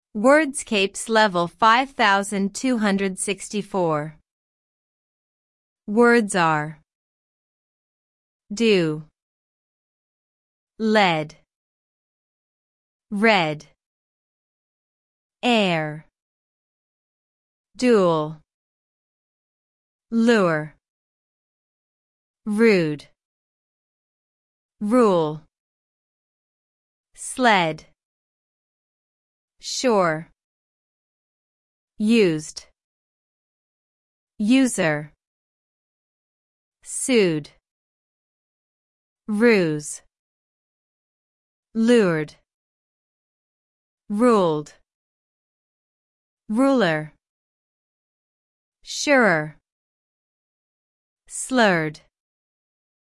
Wordscapes level 5264. Words are do, lead, red, air, dual, lure, rude, rule, sled, sure, used, user, sued, ruse, lured, ruled, ruler, surer, slurred.